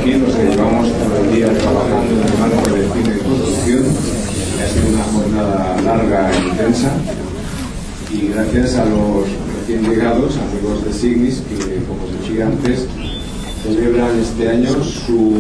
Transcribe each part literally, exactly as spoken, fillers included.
aquí los que llevamos todo el día trabajando en el marco del cine de construcción. Ha sido una jornada larga e intensa y gracias a los recién llegados, amigos de Signis, que como os decía antes, celebran este año su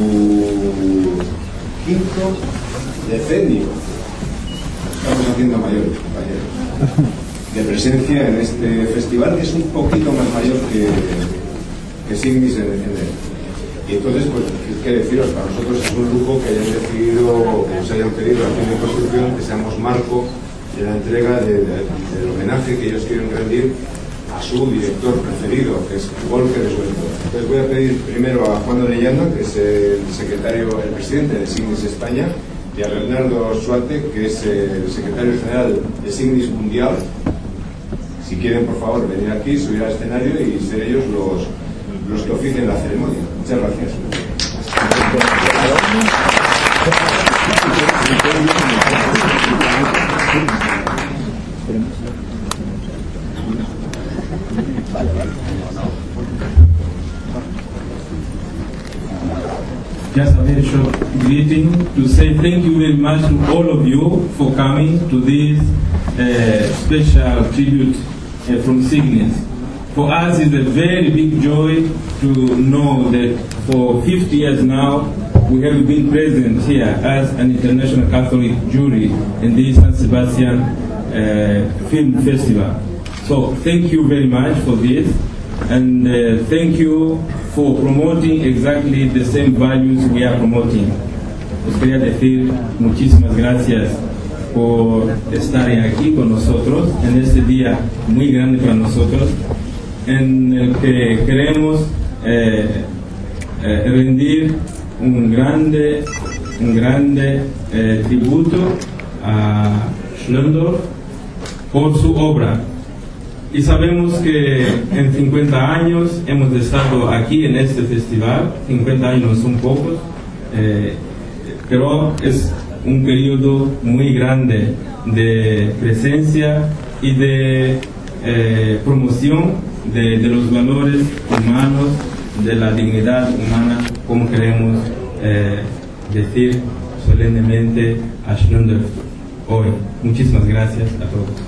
quinto decenio. Estamos haciendo mayores, compañeros, de presencia en este festival, que es un poquito más mayor que, que Signis en, en el. Y entonces, pues, qué deciros, para nosotros es un lujo que hayan decidido, que nos hayan pedido aquí en construcción, que seamos marco de la entrega de, de, del homenaje que ellos quieren rendir a su director preferido, que es Volker Schwenthoff. Entonces voy a pedir primero a Juan Orellana, que es el secretario, el presidente de Signis España, y a Bernardo Suarte, que es el secretario general de Signis Mundial. Si quieren, por favor, venir aquí, subir al escenario y ser ellos los, los que oficien la ceremonia. Muchas gracias. Just a very short greeting to say thank you very much to all of you for coming to this uh, special tribute uh, from Signis. For us, it's a very big joy to know that for fifty years now, we have been present here as an international Catholic jury in the San Sebastian uh, Film Festival. So thank you very much for this, and uh, thank you for promoting exactly the same values we are promoting. Os quería decir muchísimas gracias por estar aquí con nosotros en este día muy grande para nosotros, en el que queremos eh, eh, rendir un grande, un grande eh, tributo a Schlöndorff por su obra. Y sabemos que en cincuenta años hemos estado aquí en este festival. Cincuenta años no son pocos, eh, pero es un periodo muy grande de presencia y de eh, promoción de, de los valores humanos, de la dignidad humana, como queremos eh, decir solemnemente a Schlöndorff hoy. Muchísimas gracias a todos.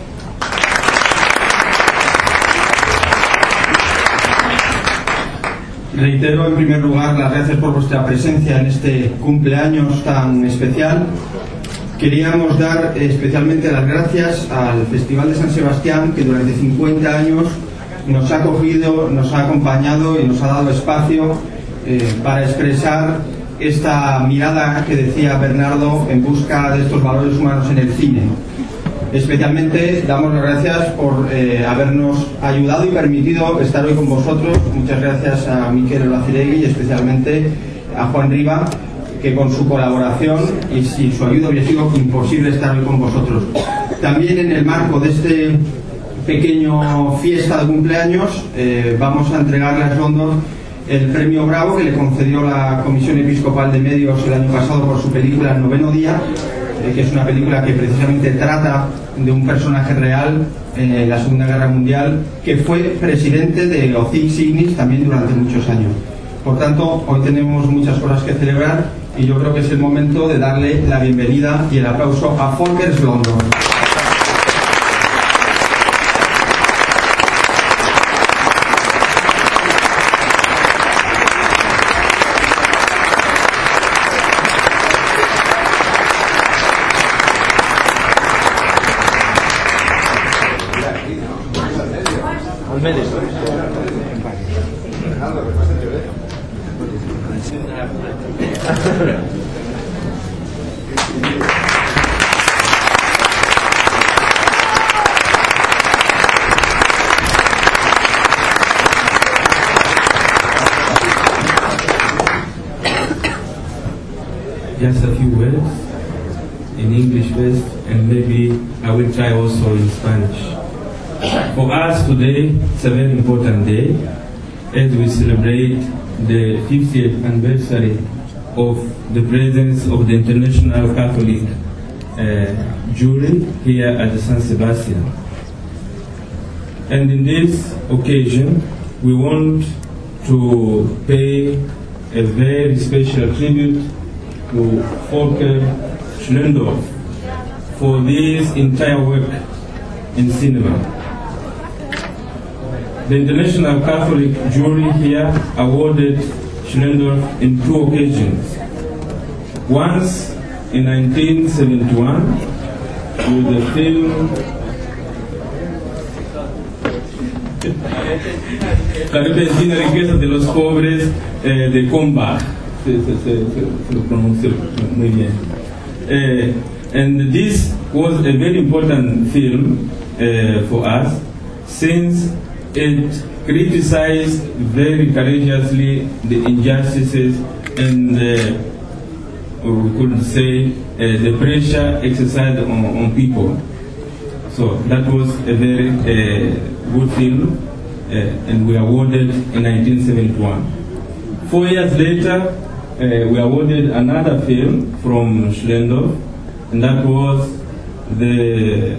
Reitero en primer lugar las gracias por vuestra presencia en este cumpleaños tan especial. Queríamos dar especialmente las gracias al Festival de San Sebastián, que durante cincuenta años nos ha acogido, nos ha acompañado y nos ha dado espacio eh, para expresar esta mirada que decía Bernardo en busca de estos valores humanos en el cine. Especialmente damos las gracias por eh, habernos ayudado y permitido estar hoy con vosotros. Muchas gracias a Miquel Olaciregui y especialmente a Juan Riva, que con su colaboración y sin su ayuda hubiera sido imposible estar hoy con vosotros. También en el marco de este pequeño fiesta de cumpleaños eh, vamos a entregarle a Schlöndorff el premio Bravo que le concedió la Comisión Episcopal de Medios el año pasado por su película El noveno día, eh, que es una película que precisamente trata de un personaje real en la Segunda Guerra Mundial, que fue presidente de O C I C Signis también durante muchos años. Por tanto, hoy tenemos muchas cosas que celebrar y yo creo que es el momento de darle la bienvenida y el aplauso a Volker Schlöndorff. Just a few words in English first, and maybe I will try also in Spanish. For us today, it's a very important day as we celebrate the fiftieth anniversary of the presence of the International Catholic uh, Jury here at the San Sebastian. And in this occasion, we want to pay a very special tribute to Volker Schlöndorff for this entire work in cinema. The International Catholic Jury here awarded Schlöndorff in two occasions. Once in nineteen seventy-one with the film La repentina riqueza de los pobres eh, de Combach. Se, se, se, se lo pronuncio muy bien. Uh, and this was a very important film uh, for us, since it criticized very courageously the injustices and uh, or we could say uh, the pressure exercised on, on people. So that was a very uh, good film, uh, and we awarded in nineteen seventy-one. Four years later, uh, we awarded another film from Schlöndorff, and that was the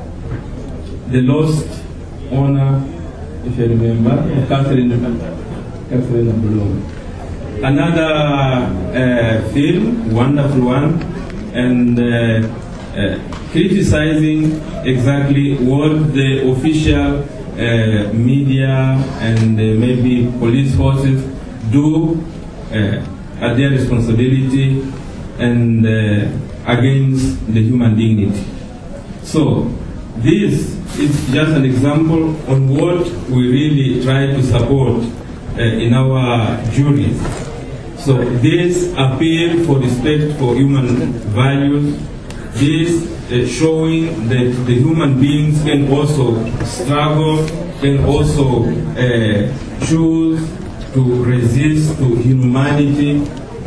the Lost Honor, if you remember, of Catherine, Catherine Blum. Another uh, film, wonderful one, and uh, uh, criticizing exactly what the official uh, media and uh, maybe police forces do uh, at their responsibility and uh, against the human dignity. So this is just an example on what we really try to support uh, in our juries. So this appeal for respect for human values, this uh, showing that the human beings can also struggle, can also uh, choose to resist to inhumanity,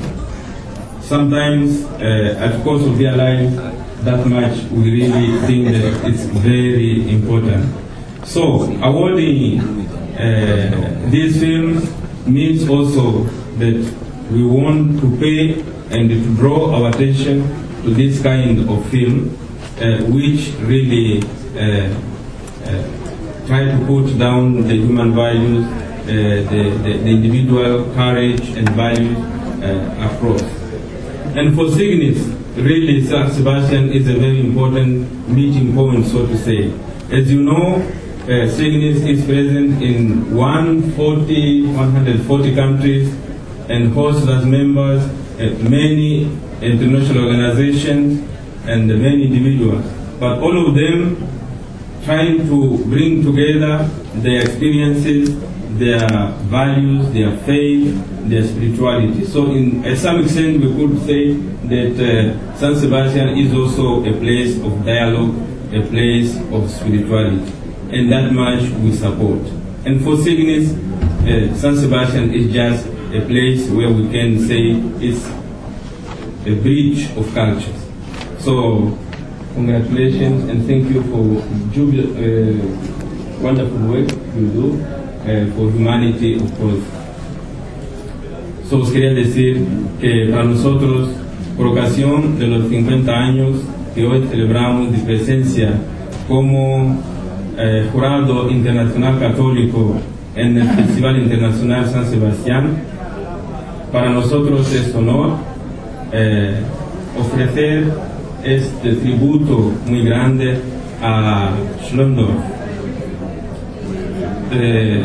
sometimes uh, at cost of their lives. That much we really think that it's very important. So awarding uh, these films means also that we want to pay and to draw our attention to this kind of film, uh, which really uh, uh, try to put down the human values, uh, the, the, the individual courage and values uh, across. And for Cygnus, really San Sebastian is a very important meeting point, so to say. As you know, uh, Cygnus is present in one hundred forty countries and hosts as members uh, many international organizations and many individuals. But all of them trying to bring together their experiences, their values, their faith, their spirituality. So in at some extent we could say that uh, San Sebastian is also a place of dialogue, a place of spirituality, and that much we support. And for Cygnus, uh, San Sebastian is just a place where we can say it's a bridge of cultures. So congratulations and thank you for jubil uh, wonderful work you do uh, for humanity, of course. So os quería decir que para nosotros, por ocasión de los cincuenta años que hoy celebramos de presencia como eh, jurado internacional católico en el Festival Internacional San Sebastián, para nosotros es honor eh, ofrecer este tributo muy grande a Schlöndorff. Eh,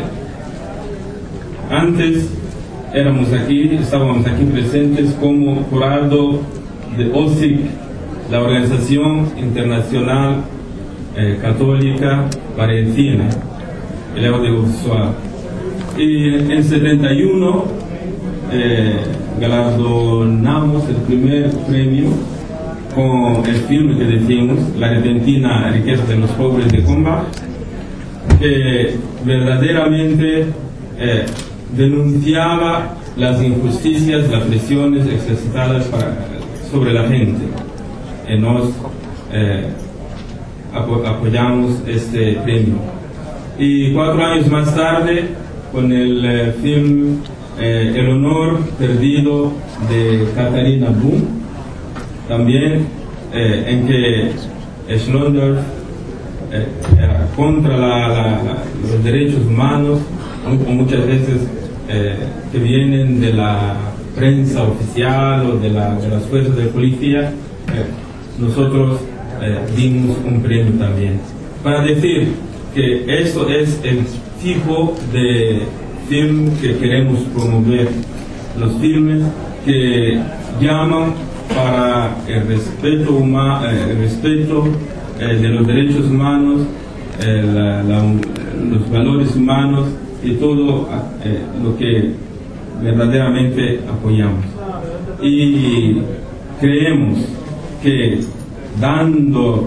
antes éramos aquí, estábamos aquí presentes como jurado de O S I C, la Organización Internacional eh, Católica para el Cine, el audiovisual. Y en setenta y uno eh, galardonamos el primer premio con el film que decimos, La repentina riqueza de los pobres de Combach, que verdaderamente eh, denunciaba las injusticias, las presiones exercitadas para, sobre la gente. Y nos eh, apo apoyamos este premio. Y cuatro años más tarde, con el eh, film eh, El honor perdido de Catharina Blum, también eh, en que Schlöndorff eh, contra la, la, los derechos humanos, muchas veces eh, que vienen de la prensa oficial o de, la, de las fuerzas de policía, eh, nosotros eh, dimos un premio también. Para decir que esto es el tipo de film que queremos promover, los filmes que llaman para el respeto, huma, eh, el respeto eh, de los derechos humanos, eh, la, la, los valores humanos y todo eh, lo que verdaderamente apoyamos. Y creemos que dando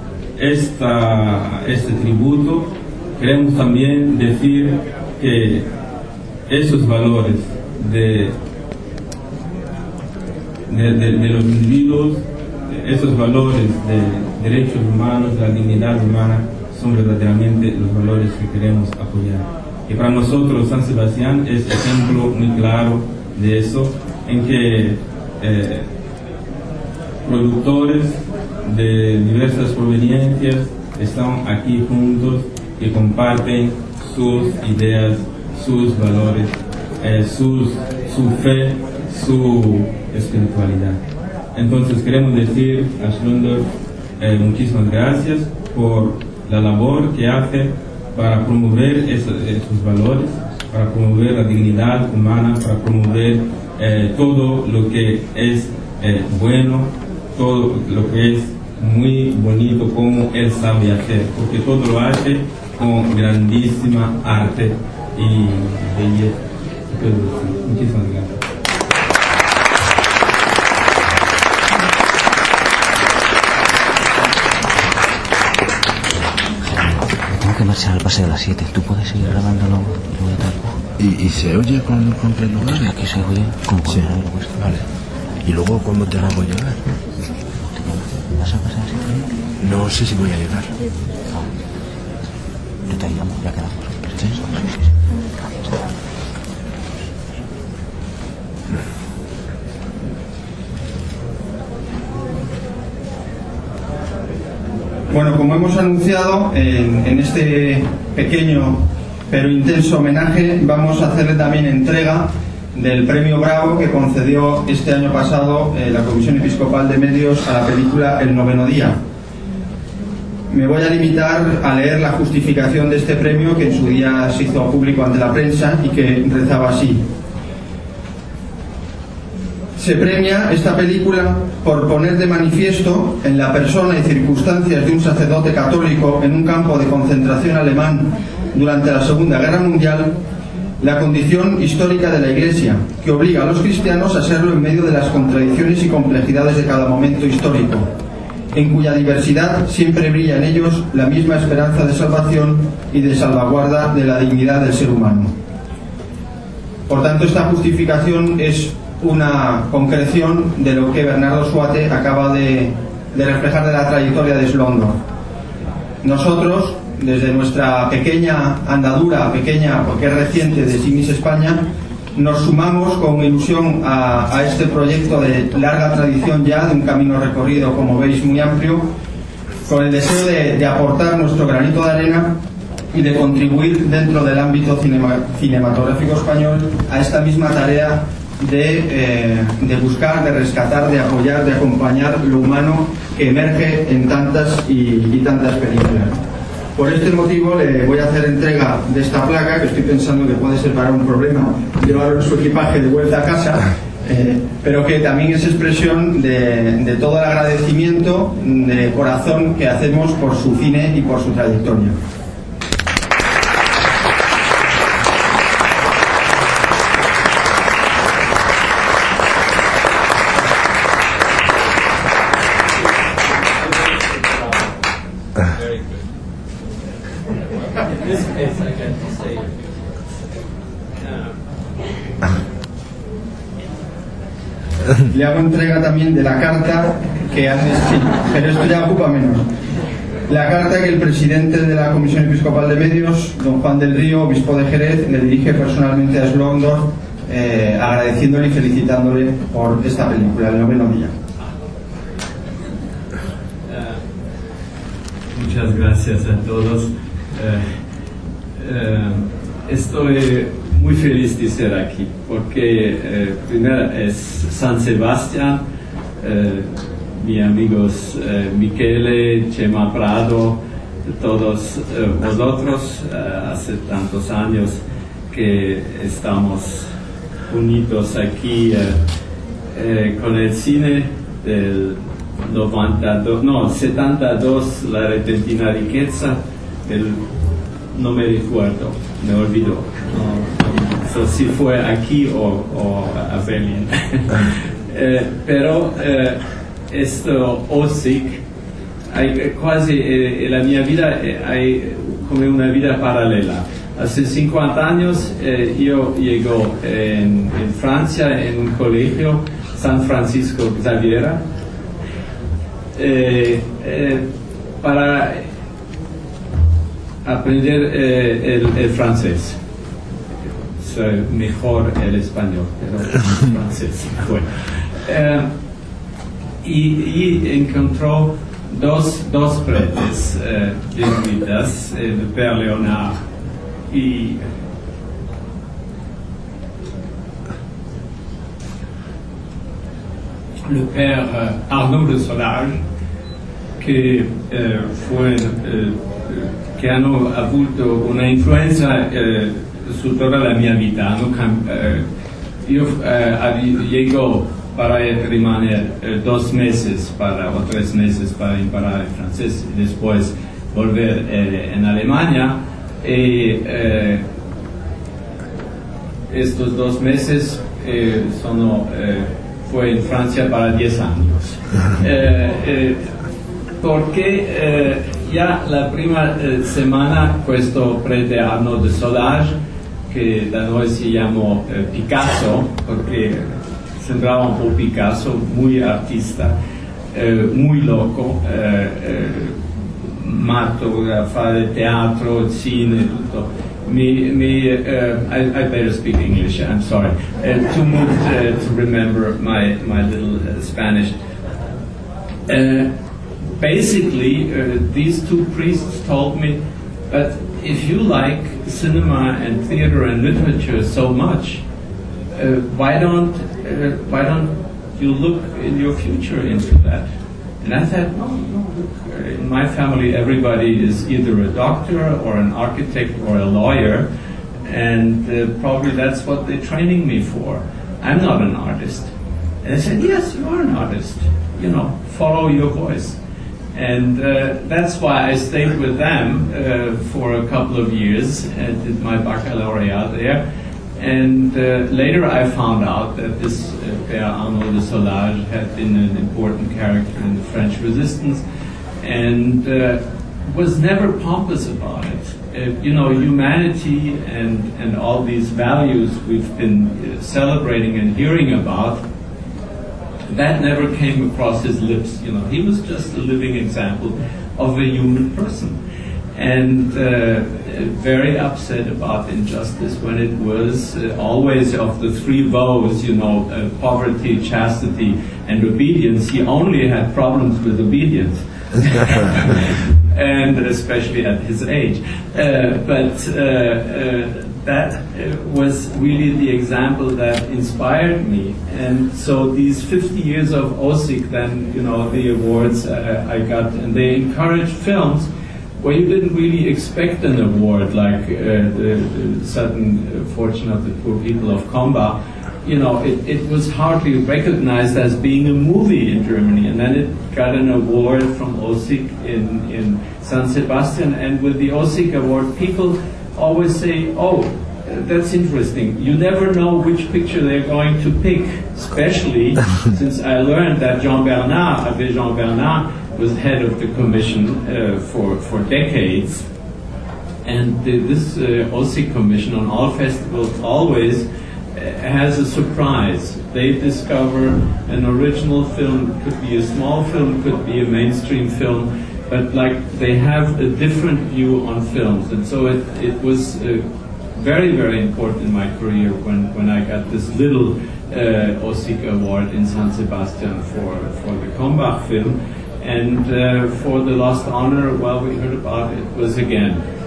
esta, este tributo, queremos también decir que esos valores de, de, de, de los individuos, esos valores de derechos humanos, de la dignidad humana, son verdaderamente los valores que queremos apoyar. Y para nosotros San Sebastián es ejemplo muy claro de eso, en que eh, productores de diversas proveniencias están aquí juntos y comparten sus ideas, sus valores, eh, sus, su fe, su espiritualidad. Entonces queremos decir a Schlöndorff eh, muchísimas gracias por la labor que hace para promover esos, esos valores, para promover la dignidad humana, para promover eh, todo lo que es eh, bueno, todo lo que es muy bonito, como él sabe hacer, porque todo lo hace con grandísima arte y belleza. Muchísimas gracias. Que marchar al paseo a las siete. ¿Tú puedes seguir grabándolo y luego tal? ¿Y, ¿Y se oye con, con tres lugares? Sí, aquí se oye como sí. Haberlo puesto. Vale. ¿Y luego cuándo te hago llegar? ¿Vas a pasar así? No sé si voy a llegar. Yo te llamo, ya quedamos. ¿Sí? Sí, sí, sí. Gracias. Bueno, como hemos anunciado, en, en este pequeño pero intenso homenaje vamos a hacerle también entrega del premio Bravo que concedió este año pasado eh, la Comisión Episcopal de Medios a la película El Noveno Día. Me voy a limitar a leer la justificación de este premio, que en su día se hizo público ante la prensa y que rezaba así. Se premia esta película por poner de manifiesto en la persona y circunstancias de un sacerdote católico en un campo de concentración alemán durante la Segunda Guerra Mundial la condición histórica de la Iglesia, que obliga a los cristianos a serlo en medio de las contradicciones y complejidades de cada momento histórico, en cuya diversidad siempre brilla en ellos la misma esperanza de salvación y de salvaguarda de la dignidad del ser humano. Por tanto, esta justificación es una concreción de lo que Bernardo Suate acaba de, de reflejar de la trayectoria de Schlöndorff. Nosotros, desde nuestra pequeña andadura, pequeña porque es reciente, de Signis España, nos sumamos con ilusión a, a este proyecto de larga tradición ya, de un camino recorrido, como veis, muy amplio, con el deseo de, de aportar nuestro granito de arena y de contribuir dentro del ámbito cinema, cinematográfico español a esta misma tarea de, eh, de buscar, de rescatar, de apoyar, de acompañar lo humano que emerge en tantas y, y tantas películas. Por este motivo le voy a hacer entrega de esta placa, que estoy pensando que puede ser para un problema llevarlo en su equipaje de vuelta a casa, eh, pero que también es expresión de, de todo el agradecimiento de corazón que hacemos por su cine y por su trayectoria. Le hago entrega también de la carta que hace, sí, pero esto ya ocupa menos. La carta que el presidente de la Comisión Episcopal de Medios, don Juan del Río, obispo de Jerez, le dirige personalmente a Schlöndorff, eh, agradeciéndole y felicitándole por esta película, El Noveno Día. Muchas gracias a todos. Eh, eh, estoy muy muy feliz de ser aquí, porque eh, primero es San Sebastián, eh, mis amigos eh, Michele, Chema Prado, todos eh, vosotros, eh, hace tantos años que estamos unidos aquí eh, eh, con el cine del noventa y dos, no, setenta y dos, La repentina riqueza, el, no me recuerdo, me olvidó, no, so, si fue aquí o, o a Berlín. eh, pero eh, esto O S I C, hay quasi eh, en la mia vida eh, hay come una vida paralela. Hace cincuenta años eh, yo llego en, en Francia en un colegio, San Francisco Xavier, eh, eh, para aprender eh, el, el francés. Soy mejor el español, pero el francés. Bueno. Eh, y, y encontró dos, dos pretes eh, jesuitas, eh, de Père Léonard y le père euh, Arnaud de Solage, que eh, fue eh, que hanno avuto una influenza eh, su toda la mia vita. No, eh, io eh, llego para rimaner eh, dos meses para, o tres meses para imparar el francés y después volver eh, en Alemania. Y eh, estos dos meses eh, sono, eh, fue en Francia para diez años. Eh, eh, porque eh, ya la prima eh, semana questo prete Arnaud de Solage, che da noi si chiama eh, Picasso, perché sembrava un po' Picasso, muy artista, eh, muy loco, eh, eh, matto a fare teatro, cine, tutto. Me, me, uh, I, I better speak English, I'm sorry. Uh, too moved uh, to remember my, my little uh, Spanish. Uh, basically, uh, these two priests told me, but if you like cinema and theater and literature so much, uh, why don't uh, why don't you look in your future into that? And I said, no, no, look, in my family everybody is either a doctor or an architect or a lawyer, and uh, probably that's what they're training me for. I'm not an artist. And I said, yes, you are an artist. You know, follow your voice. And uh, that's why I stayed with them uh, for a couple of years and did my baccalaureate there. And uh, later I found out that this uh, Père Arnaud de Solage had been an important character in the French resistance and uh, was never pompous about it. Uh, you know, humanity and, and all these values we've been uh, celebrating and hearing about, that never came across his lips. You know, he was just a living example of a human person. And uh, very upset about injustice when it was uh, always of the three vows, you know, uh, poverty, chastity, and obedience. He only had problems with obedience, and especially at his age. Uh, but uh, uh, that uh, was really the example that inspired me. And so these fifty years of O S I C, then, you know, the awards uh, I got, and they encouraged films where you didn't really expect an award, like uh, the, the sudden fortune of the poor people of Comba. You know, it, it was hardly recognized as being a movie in Germany, and then it got an award from O S I C in, in San Sebastian, and with the O S I C award, people always say, oh, that's interesting. You never know which picture they're going to pick, especially since I learned that Jean Bernard, Abbé Jean Bernard, was head of the commission uh, for, for decades. And the, this uh, O S I C commission on all festivals always uh, has a surprise. They discover an original film, it could be a small film, could be a mainstream film, but like they have a different view on films. And so it, it was uh, very, very important in my career when, when I got this little uh, O S I C award in San Sebastian for, for the Combach film. And uh, for The Lost Honor, well, we heard about it, was again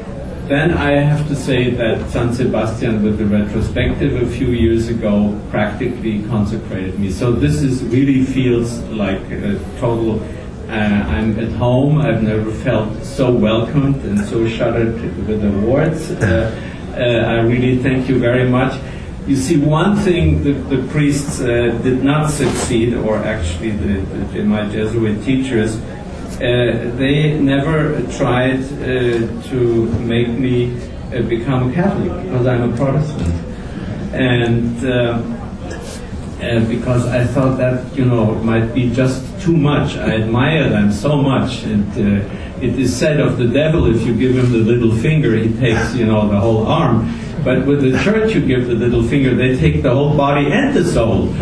then I have to say that San Sebastian, with the retrospective a few years ago, practically consecrated me. So this is really feels like a total. Uh, I'm at home. I've never felt so welcomed and so shuttered with awards. Uh, uh, I really thank you very much. You see, one thing the, the priests uh, did not succeed, or actually the, the, my Jesuit teachers, uh, they never tried uh, to make me uh, become a Catholic, because I'm a Protestant. And uh, uh, because I thought that, you know, it might be just too much. I admire them so much. And uh, it is said of the devil, if you give him the little finger, he takes, you know, the whole arm. But with the church, you give the little finger, they take the whole body and the soul.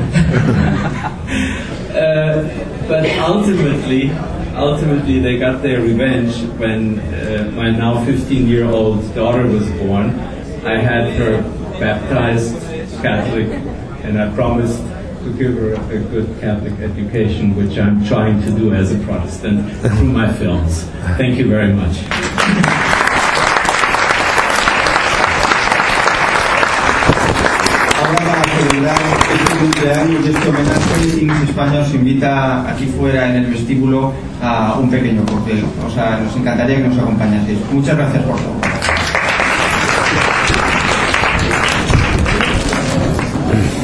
uh, but ultimately, ultimately, they got their revenge when uh, my now fifteen-year-old daughter was born. I had her baptized Catholic, and I promised to give her a good Catholic education, which I'm trying to do as a Protestant through my films. Thank you very much. Este cumpleaños y este homenaje, Signis España os invita aquí fuera en el vestíbulo a un pequeño cóctel. O sea, nos encantaría que nos acompañaseis. Muchas gracias por todo.